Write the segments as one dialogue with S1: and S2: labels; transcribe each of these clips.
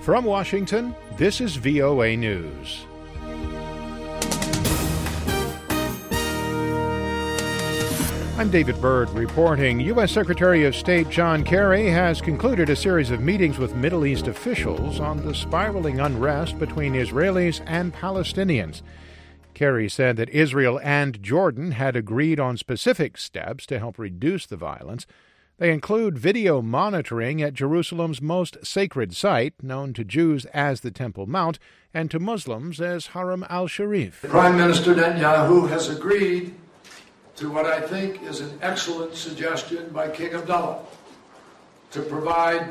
S1: From Washington, this is VOA News. I'm David Byrd reporting. U.S. Secretary of State John Kerry has concluded a series of meetings with Middle East officials on the spiraling unrest between Israelis and Palestinians. Kerry said that Israel and Jordan had agreed on specific steps to help reduce the violence. They include video monitoring at Jerusalem's most sacred site, known to Jews as the Temple Mount and to Muslims as Haram al-Sharif.
S2: Prime Minister Netanyahu has agreed to what I think is an excellent suggestion by King Abdullah to provide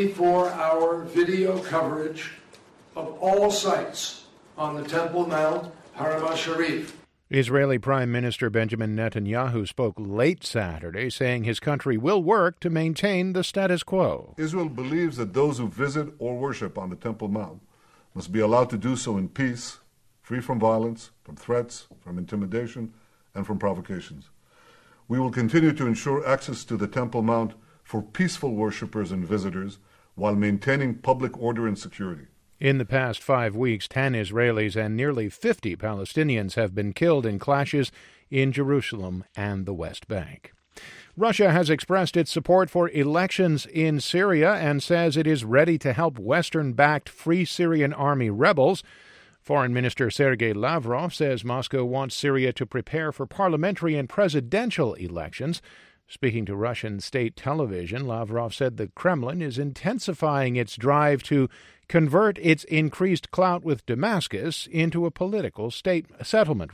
S2: 24-hour video coverage of all sites on the Temple Mount, Haram al-Sharif.
S1: Israeli Prime Minister Benjamin Netanyahu spoke late Saturday, saying his country will work to maintain the status quo.
S3: Israel believes that those who visit or worship on the Temple Mount must be allowed to do so in peace, free from violence, from threats, from intimidation, and from provocations. We will continue to ensure access to the Temple Mount for peaceful worshippers and visitors while maintaining public order and security.
S1: In the past 5 weeks, 10 Israelis and nearly 50 Palestinians have been killed in clashes in Jerusalem and the West Bank. Russia has expressed its support for elections in Syria and says it is ready to help Western-backed Free Syrian Army rebels. Foreign Minister Sergei Lavrov says Moscow wants Syria to prepare for parliamentary and presidential elections. Speaking to Russian state television, Lavrov said the Kremlin is intensifying its drive to convert its increased clout with Damascus into a political settlement.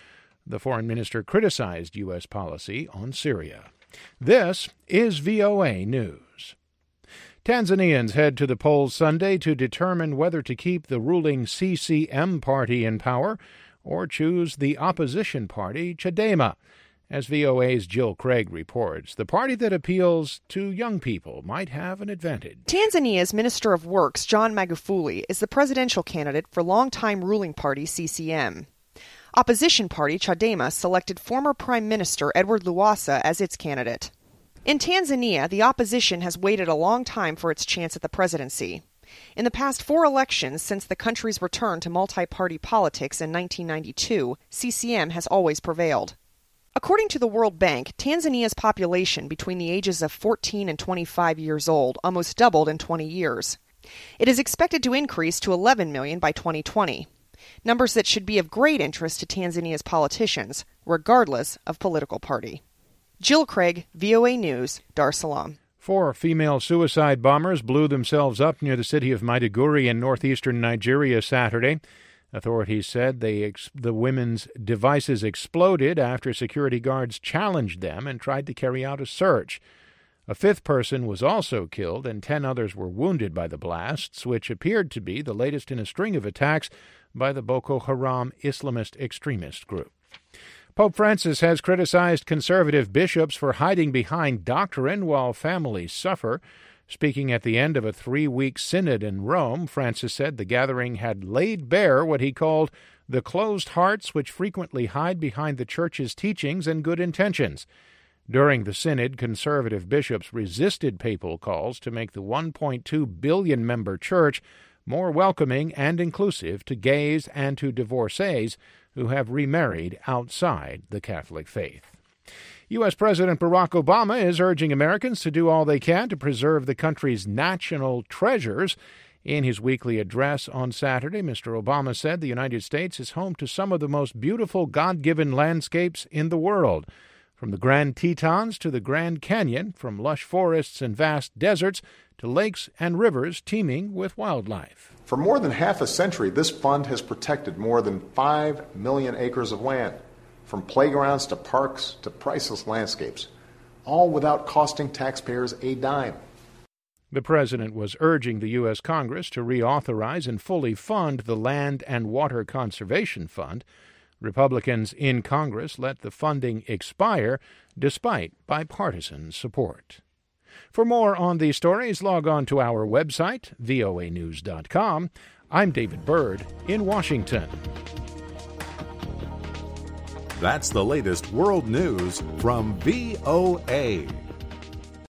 S1: The foreign minister criticized U.S. policy on Syria. This is VOA News. Tanzanians head to the polls Sunday to determine whether to keep the ruling CCM party in power or choose the opposition party, Chadema. As VOA's Jill Craig reports, the party that appeals to young people might have an advantage.
S4: Tanzania's Minister of Works, John Magufuli, is the presidential candidate for longtime ruling party CCM. Opposition party Chadema selected former Prime Minister Edward Lowassa as its candidate. In Tanzania, the opposition has waited a long time for its chance at the presidency. In the past 4 elections since the country's return to multi-party politics in 1992, CCM has always prevailed. According to the World Bank, Tanzania's population between the ages of 14 and 25 years old almost doubled in 20 years. It is expected to increase to 11 million by 2020, numbers that should be of great interest to Tanzania's politicians, regardless of political party. Jill Craig, VOA News, Dar es Salaam.
S1: 4 female suicide bombers blew themselves up near the city of Maiduguri in northeastern Nigeria Saturday. Authorities said the women's devices exploded after security guards challenged them and tried to carry out a search. A 5th person was also killed and 10 others were wounded by the blasts, which appeared to be the latest in a string of attacks by the Boko Haram Islamist extremist group. Pope Francis has criticized conservative bishops for hiding behind doctrine while families suffer. Speaking at the end of a 3-week synod in Rome, Francis said the gathering had laid bare what he called the closed hearts which frequently hide behind the Church's teachings and good intentions. During the synod, conservative bishops resisted papal calls to make the 1.2 billion-member Church more welcoming and inclusive to gays and to divorcees who have remarried outside the Catholic faith. U.S. President Barack Obama is urging Americans to do all they can to preserve the country's national treasures. In his weekly address on Saturday, Mr. Obama said the United States is home to some of the most beautiful God-given landscapes in the world. From the Grand Tetons to the Grand Canyon, from lush forests and vast deserts to lakes and rivers teeming with wildlife.
S5: For more than half a century, this fund has protected more than 5 million acres of land, from playgrounds to parks to priceless landscapes, all without costing taxpayers a dime.
S1: The president was urging the U.S. Congress to reauthorize and fully fund the Land and Water Conservation Fund. Republicans in Congress let the funding expire despite bipartisan support. For more on these stories, log on to our website, voanews.com. I'm David Byrd in Washington.
S6: That's the latest world news from VOA.